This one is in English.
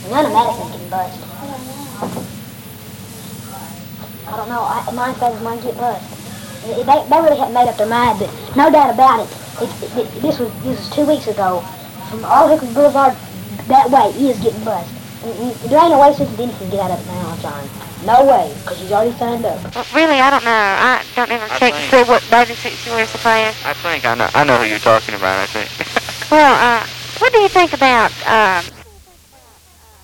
None of Madison's getting buzzed. I don't know. Mine says mine get buzzed. They really haven't made up their mind, but no doubt about it. This was 2 weeks ago. From all Hickory Boulevard that way is getting buzzed. There ain't no way Sister Denny can get out of it now, John. No way, because she's already signed up. Well, really, I don't know. I don't ever check to see what bathing suits you wear to class. I think I know who you're talking about, I think. Well, what do you think about